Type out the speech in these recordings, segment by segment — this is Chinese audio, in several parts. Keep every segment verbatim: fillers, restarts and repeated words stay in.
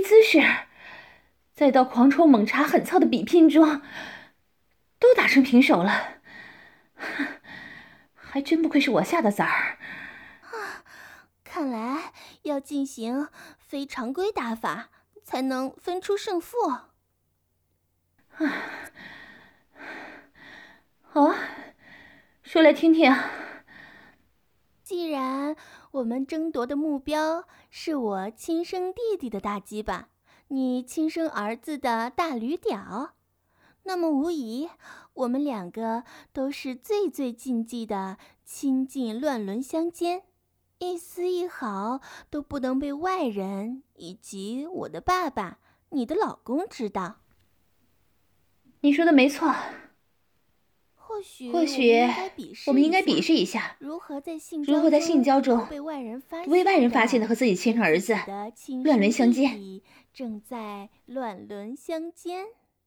姿势，再到狂抽猛插狠操的比拼中，都打成平手了。还真不愧是我下的崽儿啊！看来要进行非常规打法，才能分出胜负。 哦，说来听听。 既然我们争夺的目标是我亲生弟弟的大鸡巴，你亲生儿子的大驴屌，那么无疑我们两个都是最最禁忌的亲近乱伦相奸，一丝一毫都不能被外人以及我的爸爸你的老公知道。 你说的没错， 或许或许我们应该比试一下， 如何在性如何在性交中被外人发不被外人发现的和自己亲生儿子乱伦相奸， 正在乱伦相奸。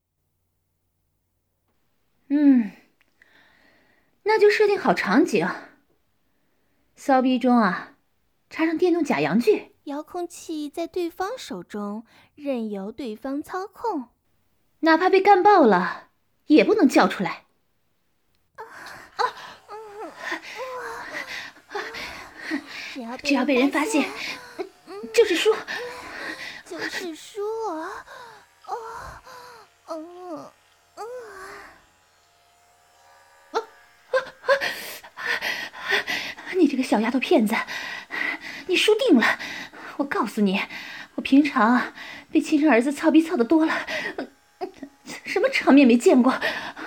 嗯，那就设定好场景，骚逼中啊，插上电动假阳具， 遥控器在对方手中，任由对方操控， 哪怕被干爆了，也不能叫出来。只要被人发现，就是输， 就是输啊！哦，嗯嗯。 你这个小丫头片子，你输定了！我告诉你，我平常被亲生儿子操逼操的多了，什么场面没见过？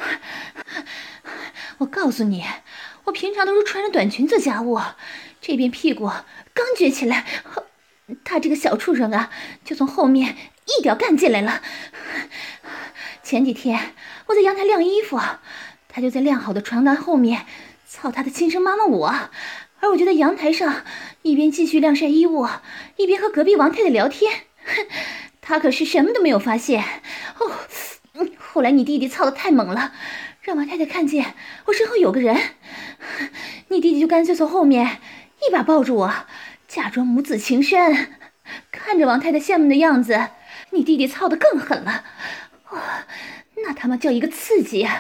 我告诉你，我平常都是穿着短裙做家务，这边屁股刚撅起来，他这个小畜生啊，就从后面一屌干进来了。前几天我在阳台晾衣服，他就在晾好的床单后面操他的亲生妈妈我，而我就在阳台上一边继续晾晒衣物，一边和隔壁王太太聊天。他可是什么都没有发现。哦，后来你弟弟操得太猛了，让王太太看见我身后有个人，你弟弟就干脆从后面一把抱住我，假装母子情深。看着王太太羡慕的样子，你弟弟操得更狠了。哦，那他妈叫一个刺激啊！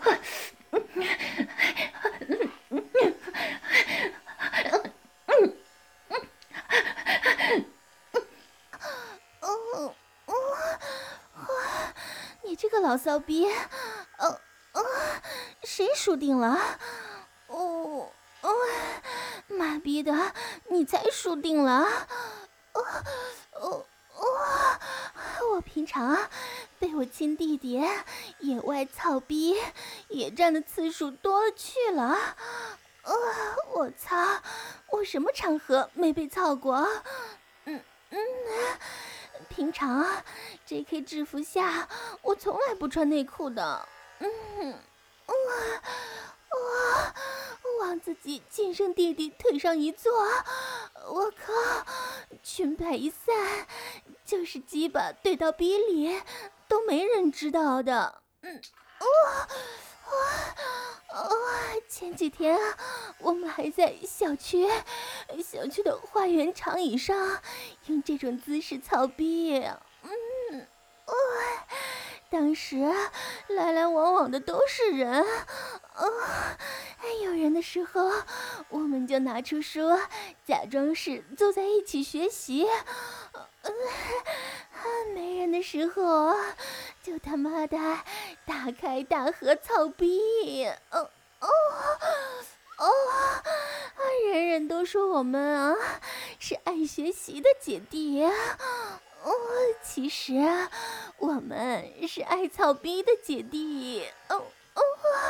你这个老骚逼，呃呃，谁输定了？哦哦，妈逼的，你才输定了！哦哦哦，我平常被我亲弟弟野外操逼野战的次数多了去了。呃，我操，我什么场合没被操过？嗯嗯，平常 J K 制服下我从来不穿内裤的。嗯，哇哇，往自己亲生弟弟腿上一坐，我靠，裙摆一散，就是鸡巴对到逼里都没人知道的。嗯，哇哇哇！前几天我们还在小区小区的花园长椅上用这种姿势操逼。嗯，哇！当时来来往往的都是人，哦，有人的时候我们就拿出书，假装是坐在一起学习，呃，没人的时候就他妈的大开大合操逼。哦哦哦，人人都说我们啊是爱学习的姐弟，哦，其实我们是爱操逼的姐弟。哦哦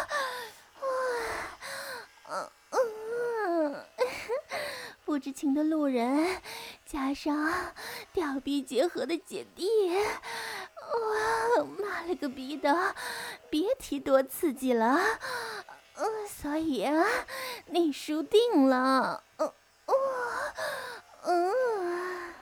哦哦，不知情的路人加上吊逼结合的姐弟，哇，妈了个逼的，别提多刺激了。嗯、呃，所以啊，你输定了。嗯嗯嗯。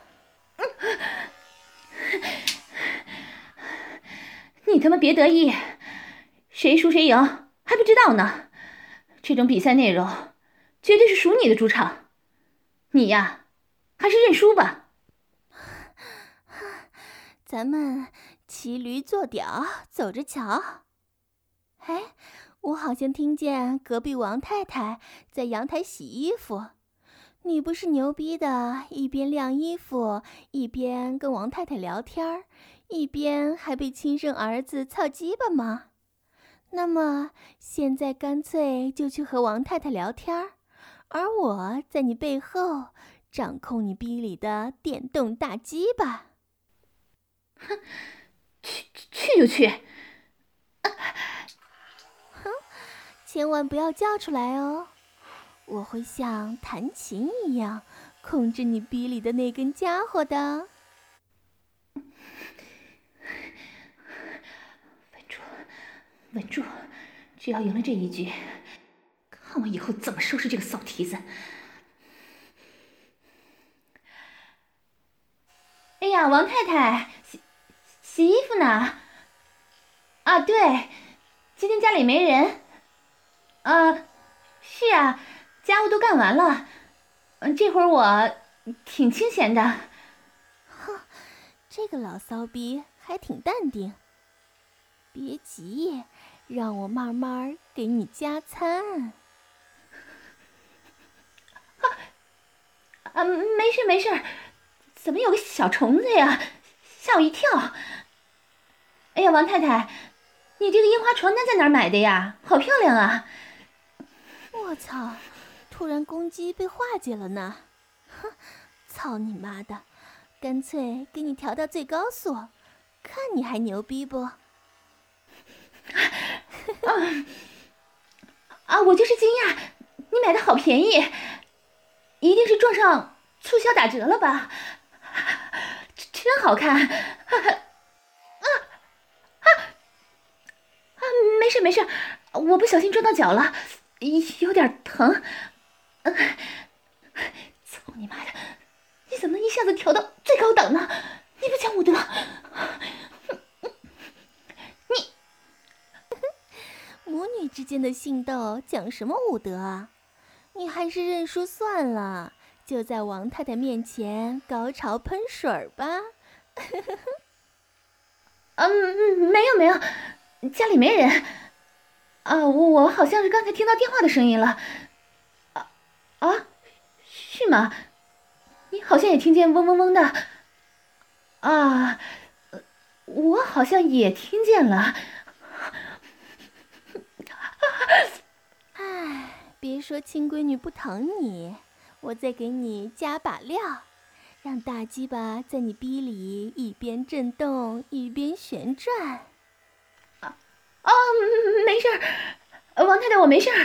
你他妈别得意，谁输谁赢还不知道呢。这种比赛内容绝对是属你的主场，你呀，还是认输吧。 咱们骑驴坐屌，走着瞧。哎，我好像听见隔壁王太太在阳台洗衣服，你不是牛逼的，一边晾衣服，一边跟王太太聊天，一边还被亲生儿子操鸡巴吗？那么现在干脆就去和王太太聊天，而我在你背后掌控你逼里的电动大鸡巴。 哼，去去就去。啊、 哼，千万不要叫出来哦，我会像弹琴一样控制你逼里的那根家伙的。 稳住，稳住！只要赢了这一局，看我以后怎么收拾这个骚蹄子！哎呀，王太太，洗洗衣服呢？啊，对，今天家里没人。啊，是啊，家务都干完了。嗯，这会儿我挺清闲的。 哼，这个老骚逼还挺淡定。别急，让我慢慢给你加餐。 啊啊，没事没事，怎么有个小虫子呀？吓我一跳！哎呀，王太太，你这个樱花床单在哪儿买的呀？好漂亮啊！ 我操！突然攻击被化解了呢。哼，操你妈的！干脆给你调到最高速，看你还牛逼不？啊啊！我就是惊讶，你买的好便宜，一定是撞上促销打折了吧？真好看！啊啊啊！没事没事，我不小心撞到脚了，有点疼。啊、操你妈的！你怎么能一下子调到最高档呢？你不讲武德！你母女之间的性斗讲什么武德啊？你还是认输算了，就在王太太面前高潮喷水吧。 嗯，没有没有，家里没人。啊，我我好像是刚才听到电话的声音了。啊啊，是吗？你好像也听见嗡嗡嗡的。啊，我好像也听见了。 唉，别说亲闺女不疼你，我再给你加把料，让大鸡巴在你逼里一边震动一边旋转。 啊哦，没事儿，王太太，我没事儿。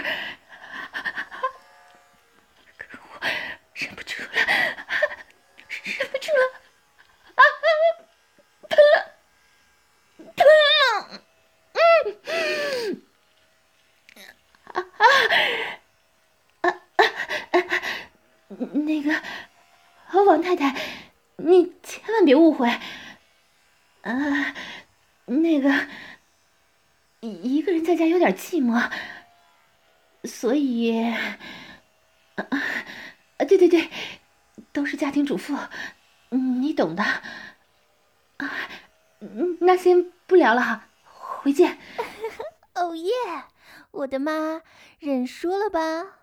可我忍不住了，忍不住了。啊！喷了，喷了！嗯。啊啊啊啊！那个，王太太，你千万别误会。啊，那个，一个人在家有点寂寞，所以，啊，对对对，都是家庭主妇，你懂的。啊，那先不聊了，回见。 哦耶！我的妈，认输了吧？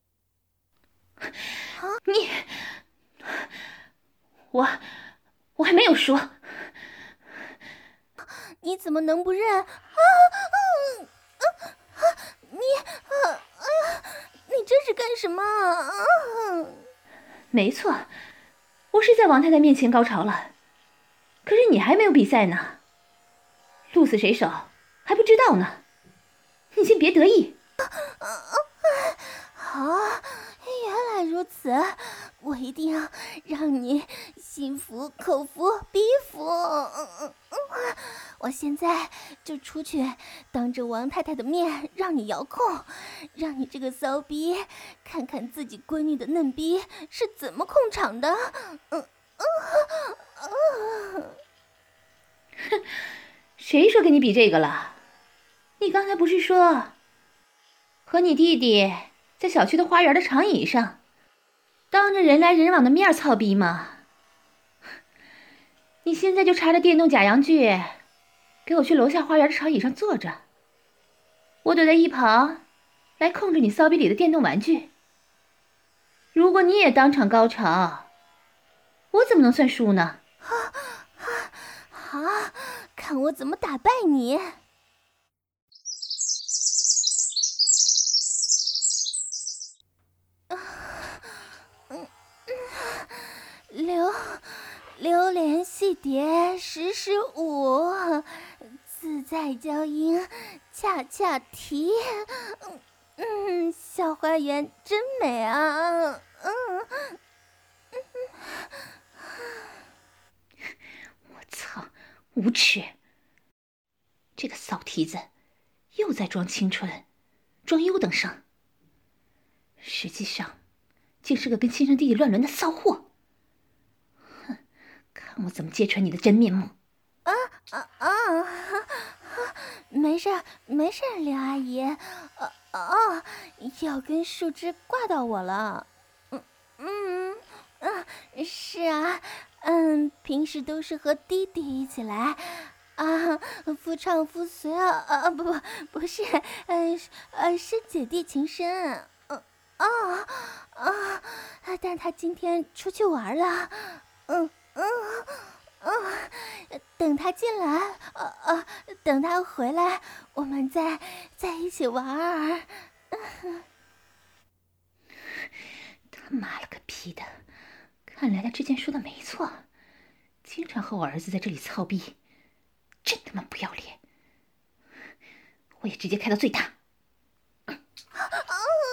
你，我，我还没有说。 你怎么能不认？啊啊啊啊！你啊啊！你这是干什么？啊！ 没错，我是在王太太面前高潮了，可是你还没有比赛呢，鹿死谁手还不知道呢。你先别得意。 好，原来如此，我一定要让你心服口服逼服。我现在就出去，当着王太太的面让你遥控，让你这个骚逼看看自己闺女的嫩逼是怎么控场的。嗯嗯嗯。 哼，谁说跟你比这个了？你刚才不是说和你弟弟在小区的花园的长椅上，当着人来人往的面操逼吗？ 你现在就插着电动假阳具，给我去楼下花园的长椅上坐着，我躲在一旁，来控制你骚逼里的电动玩具。如果你也当场高潮，我怎么能算输呢？ 好，看我怎么打败你！榴榴莲戏蝶时时舞，自在娇莺恰恰啼。嗯，小花园真美啊！嗯， 我操，无耻！这个骚蹄子又在装青春，装优等生，实际上竟是个跟亲生弟弟乱伦的骚货。哼，看我怎么揭穿你的真面目！ 啊啊啊！没事没事，刘阿姨。哦哦，要根树枝挂到我了。嗯嗯嗯，是啊，嗯，平时都是和弟弟一起来。啊，夫唱妇随啊啊不不不是，呃呃是姐弟情深。嗯啊啊，但他今天出去玩了。嗯嗯。嗯，等他进来，呃呃，等他回来，我们再在一起玩儿。 他妈了个逼的！看来他之前说的没错，经常和我儿子在这里操逼，真他妈不要脸！我也直接开到最大。 啊啊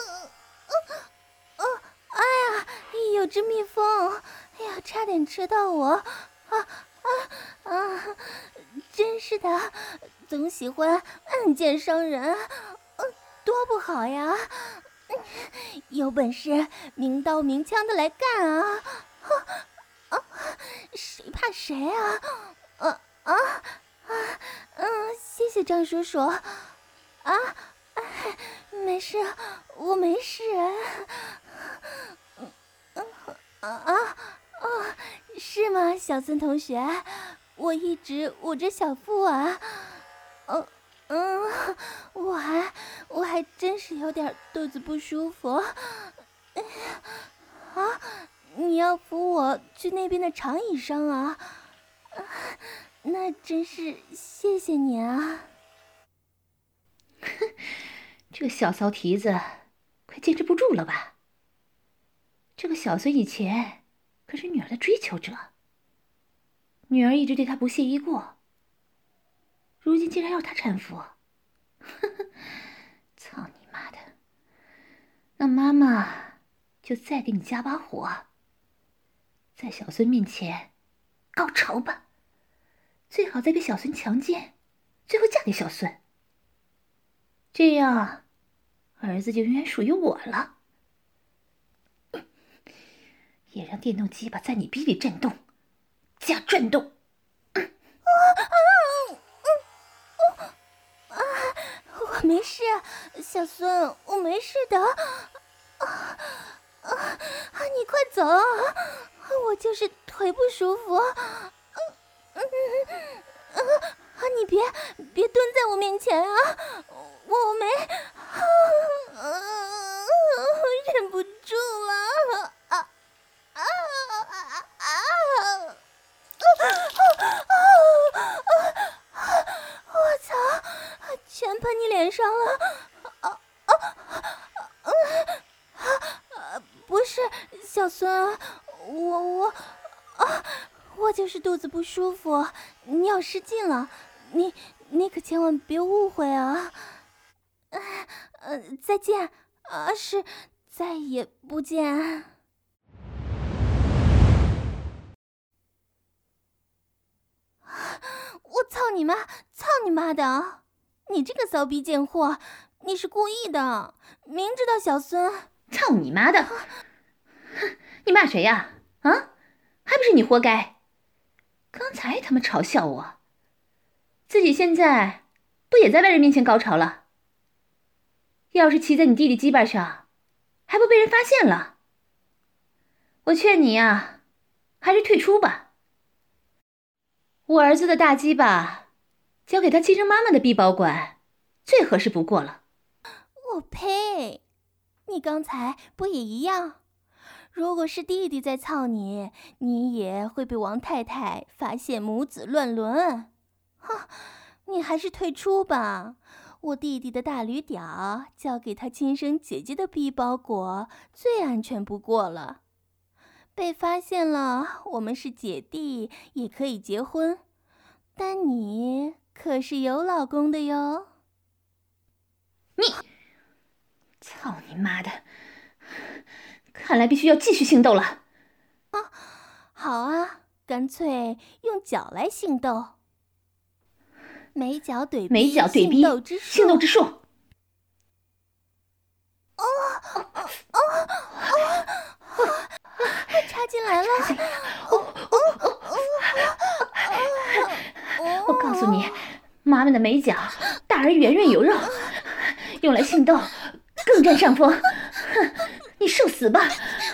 啊！哎呀，有只蜜蜂！哎呀，差点蛰到我！啊啊啊！真是的，总喜欢暗箭伤人，多不好呀！有本事明刀明枪的来干啊！啊，谁怕谁啊？啊啊啊！嗯，谢谢张叔叔。啊，没事，我没事。啊啊啊！是吗，小孙同学？我一直捂着小腹啊。嗯嗯，我还我还真是有点肚子不舒服。啊，你要扶我去那边的长椅上啊？那真是谢谢你啊。 这个小骚蹄子快坚持不住了吧？这个小孙以前可是女儿的追求者，女儿一直对他不屑一顾，如今竟然要他搀扶，呵呵，操你妈的！那妈妈就再给你加把火，在小孙面前高潮吧，最好再被小孙强奸，最后嫁给小孙，这样儿子就永远属于我了，也让电动鸡巴在你逼里震动，加转动。 我没事，小孙，我没事的。啊啊！你快走，我就是腿不舒服。嗯嗯啊！你别别蹲在我面前啊！我没，啊，忍不住了。啊啊啊啊！我操！全喷你脸上了！啊啊啊啊！不是，小孙，我我啊，我就是肚子不舒服，尿失禁了，你你可千万别误会啊！呃，再见啊，是再也不见。我操你妈！操你妈的！你这个骚逼贱货，你是故意的，明知道小孙…… 操你妈的！哼，你骂谁呀？啊，还不是你活该！刚才他们嘲笑我，自己现在不也在外人面前高潮了？要是骑在你弟弟鸡巴上，还不被人发现了？我劝你呀，还是退出吧。 我儿子的大鸡巴交给他亲生妈妈的臂保管，最合适不过了。 我呸！你刚才不也一样？如果是弟弟在操你，你也会被王太太发现母子乱伦。哼，你还是退出吧。我弟弟的大驴屌交给他亲生姐姐的臂包裹最安全不过了。被发现了，我们是姐弟，也可以结婚。但你可是有老公的哟。 你，操你妈的！看来必须要继续性斗了。 啊，好啊，干脆用脚来性斗。眉角怼鼻， 眉角怼鼻， 性斗之术。 性斗之术。 哦哦哦哦！插进来了！ 哦哦哦哦！我告诉你，妈妈的眉角大而圆润有肉，用来性斗更占上风。哼，你受死吧！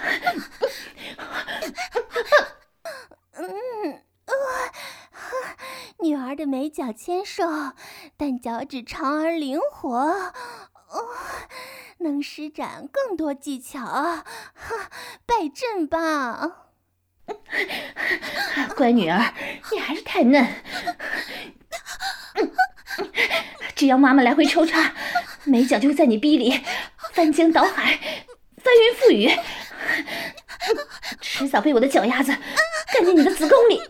嗯，呃，女儿的眉角纤瘦，但脚趾长而灵活，哦，能施展更多技巧。哈，败阵吧！ 乖女儿，你还是太嫩。只要妈妈来回抽插，眉角就会在你逼里翻江倒海，翻云覆雨，迟早被我的脚丫子干进你的子宫里。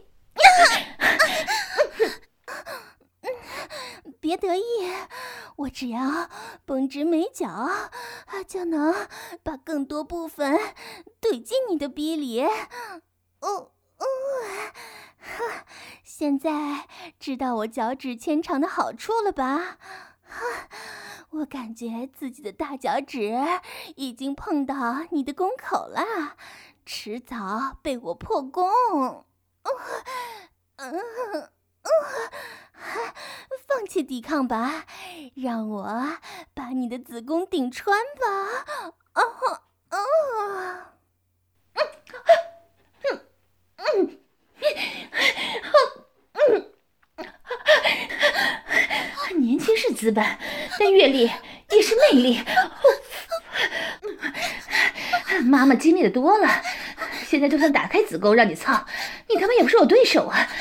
别得意，我只要绷直眉角，就能把更多部分怼进你的逼里。哦哦，现在知道我脚趾纤长的好处了吧？我感觉自己的大脚趾已经碰到你的宫口了，迟早被我破功。哦嗯嗯，放弃抵抗吧，让我把你的子宫顶穿吧！哦哦， 嗯嗯嗯嗯，年轻是资本，但阅历也是魅力。妈妈经历的多了，现在就算打开子宫让你操，你他妈也不是我对手啊！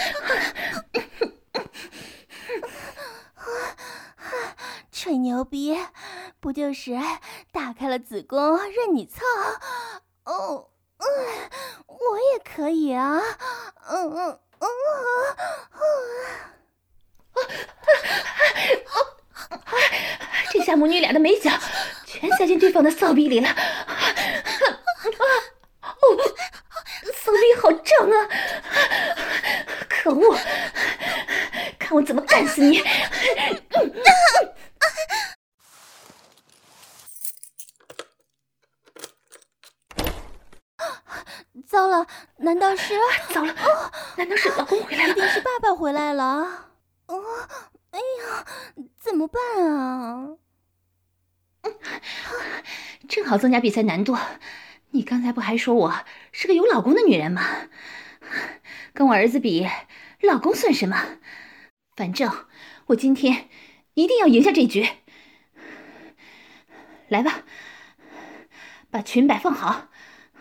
吹牛逼，不就是打开了子宫任你操？哦，嗯，我也可以啊，嗯嗯嗯嗯，这下母女俩的眉角全塞进对方的骚逼里了。哦，骚逼好胀啊！可恶，看我怎么干死你！ 糟了，难道是？ 糟了，难道是老公回来了？ 一定是爸爸回来了。哦，哎呀，怎么办啊？ 正好增加比赛难度。你刚才不还说我是个有老公的女人吗？跟我儿子比，老公算什么？反正我今天一定要赢下这局。来吧，把裙摆放好。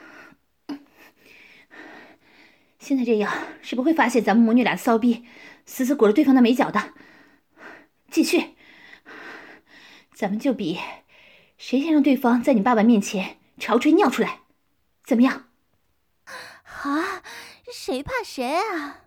现在这样是不会发现咱们母女俩的骚逼死死裹着对方的眉角的。继续，咱们就比谁先让对方在你爸爸面前潮吹尿出来，怎么样？ 啊，谁怕谁啊？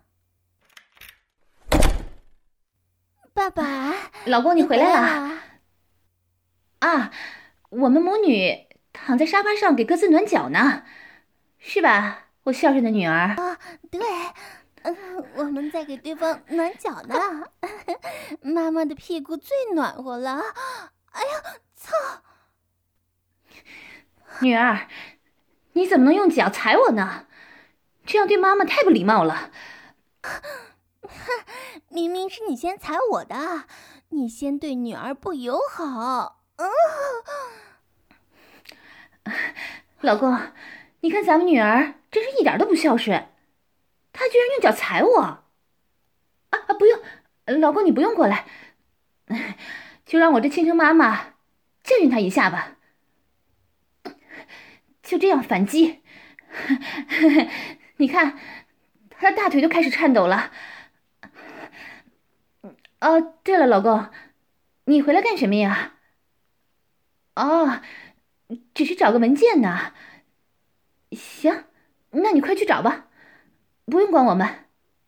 爸爸， 老公，你回来了了啊！我们母女躺在沙发上给各自暖脚呢，是吧？我孝顺的女儿。 啊，对，嗯，我们在给对方暖脚呢。妈妈的屁股最暖和了。哎呀，操！ 女儿，你怎么能用脚踩我呢？这样对妈妈太不礼貌了。 明明是你先踩我的，你先对女儿不友好。嗯， 老公，你看咱们女儿真是一点都不孝顺，她居然用脚踩我。 啊，不用，老公你不用过来，就让我这亲生妈妈教训他一下吧。就这样反击，你看他的大腿都开始颤抖了。哦，对了，老公，你回来干什么呀？哦，只是找个文件呢。行，那你快去找吧，不用管我们。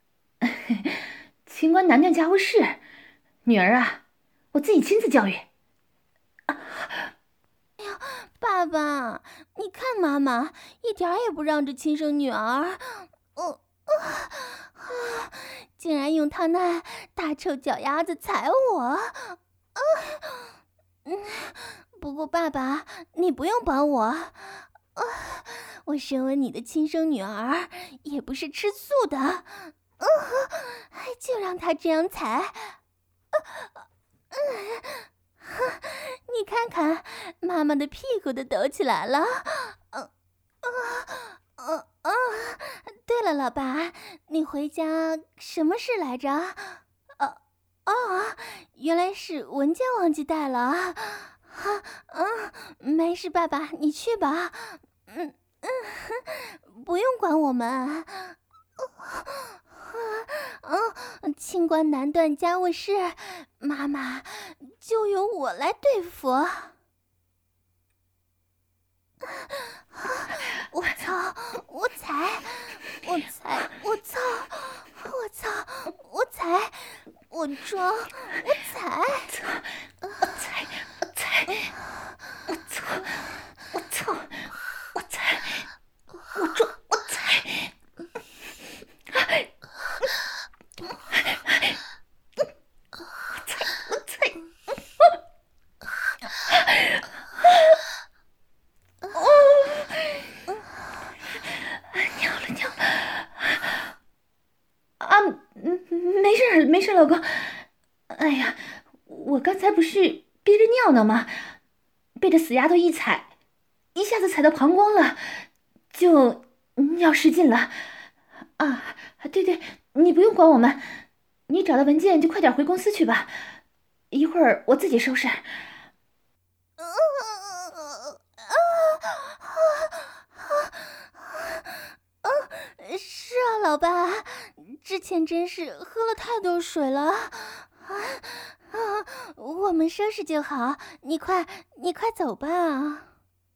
清官难断家务事，女儿啊，我自己亲自教育。 哎呀，爸爸，你看妈妈一点也不让着亲生女儿，哦，啊，竟然用她那大臭脚丫子踩我。啊，嗯，不过爸爸，你不用帮我。啊，我身为你的亲生女儿，也不是吃素的。啊，就让她这样踩。啊，嗯。你看看，妈妈的屁股都抖起来了。嗯啊啊啊！对了，老爸，你回家什么事来着？哦哦，原来是文件忘记带了。啊嗯，没事，爸爸，你去吧。嗯嗯，不用管我们。嗯，清官难断家务事，妈妈就由我来对付。我操！我踩！我踩！我操！我操！我踩！我撞！我踩！ 我踩！我踩！我操！我操！我踩！我撞！我踩！没事，老公。哎呀，我刚才不是憋着尿呢吗？被这死丫头一踩，一下子踩到膀胱了，就尿失禁了。啊，对对，你不用管我们，你找到文件就快点回公司去吧，一会儿我自己收拾。 是啊，老爸，之前真是喝了太多水了。啊啊，我们收拾就好，你快你快走吧。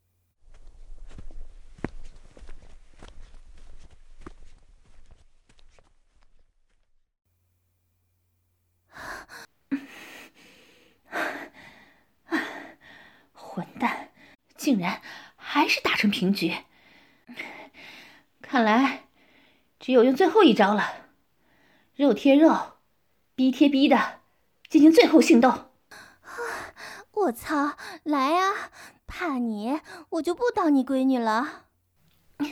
混蛋，竟然还是打成平局。看来只有用最后一招了，肉贴肉，逼贴逼的进行最后行动。 我操，来啊！怕你，我就不当你闺女了。 你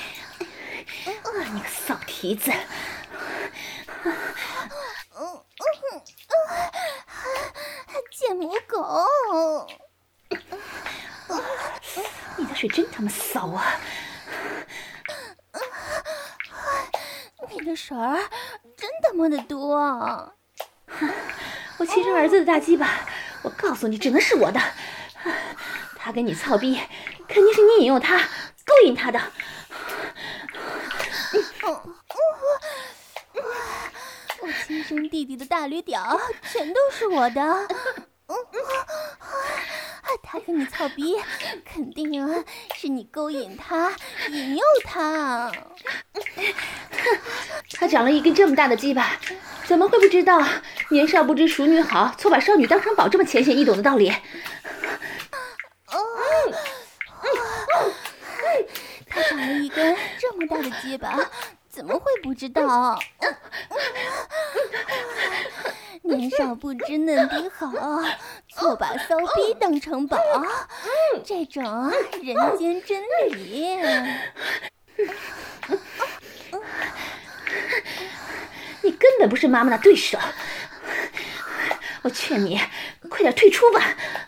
个骚蹄子！ 贱母狗！ 你的水真他妈骚啊！ 你的水儿真他妈的多！ 我亲生儿子的大鸡巴，我告诉你，只能是我的。他跟你操逼，肯定是你引诱他、勾引他的。 我亲生弟弟的大驴屌全都是我的。他跟你操逼，肯定是你勾引他、引诱他。 他长了一根这么大的鸡巴，怎么会不知道年少不知淑女好，错把少女当成宝这么浅显易懂的道理？ 他长了一根这么大的鸡巴，怎么会不知道？年少不知嫩逼好，错把骚逼当成宝，这种人间真理。 你根本不是妈妈的对手，我劝你快点退出吧。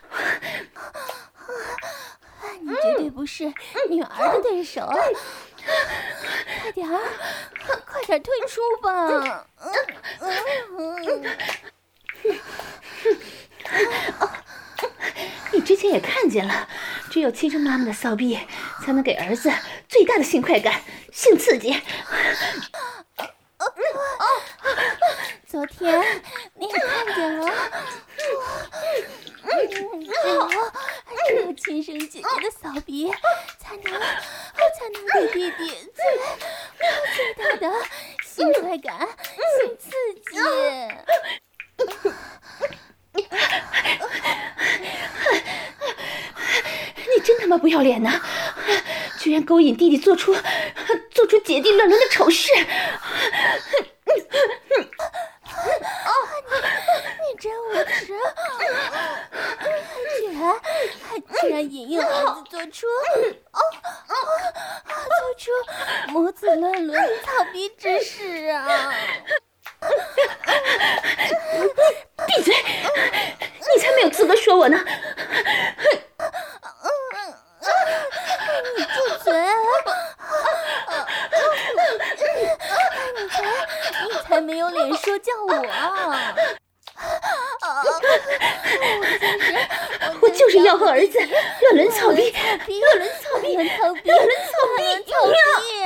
你绝对不是女儿的对手，快点儿，快点退出吧。 你之前也看见了，只有亲生妈妈的骚逼才能给儿子最大的性快感、性刺激。 昨天你也看见了，我只有只有亲生姐姐的骚逼才能才能给弟弟最最大的性快感、性刺激。 你真他妈不要脸呐！居然勾引弟弟做出做出姐弟乱伦的丑事！ 你真无耻！居然还居然引诱儿子做出哦哦做出母子乱伦草逼之事啊！ 闭嘴！你才没有资格说我呢！ 你住嘴！你才你才没有脸说叫我！ 我就是要和儿子乱伦草逼，乱伦草逼， 乱伦草逼， 乱伦草逼， 草逼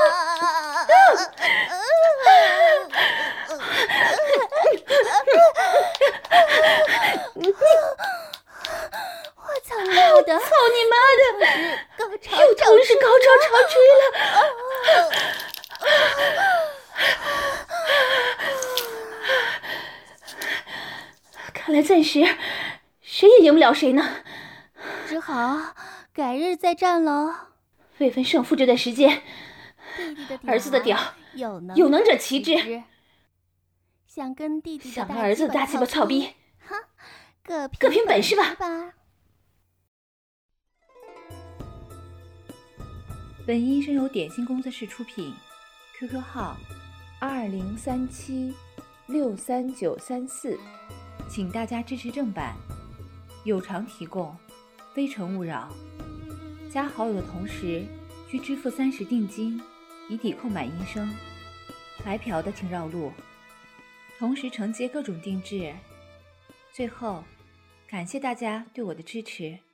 我操你妈的！ 操你妈的！ 高潮又同时高潮潮吹了！看来暂时谁也赢不了谁呢， 只好改日再战喽。 未分胜负这段时间， 弟弟的儿子的屌有能有能者齐之， 想跟弟弟的想跟儿子的大鸡巴操逼， 哈，各各凭本事吧。 本音声由点心工作室出品 ，Q Q 号二零三七六三九三四，请大家支持正版，有偿提供，非诚勿扰。加好友的同时需支付三十定金，以抵扣买音声。白嫖的请绕路，同时承接各种定制。最后，感谢大家对我的支持。